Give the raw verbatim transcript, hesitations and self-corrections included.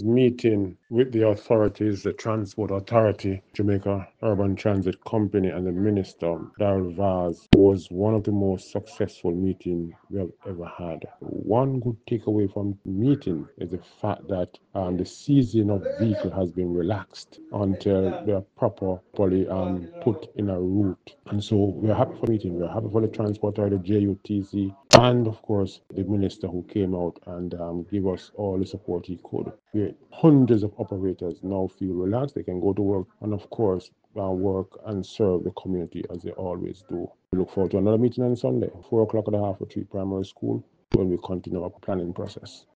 meeting with the authorities, the Transport Authority, Jamaica Urban Transit Company, and the Minister, Darrell Vaz, was one of the most successful meetings we have ever had. One good takeaway from the meeting is the fact that um, the seizing of vehicle has been relaxed until they are properly um, put in a route. And so we're happy for the meeting. We're happy for the Transport Authority, the J U T C, and of course the Minister who came out and um, gave us all the support he could. We, hundreds of operators now feel relaxed. They can go to work and, of course, uh, work and serve the community as they always do. We look forward to another meeting on Sunday, four o'clock at the Half Tree Primary School, when we continue our planning process.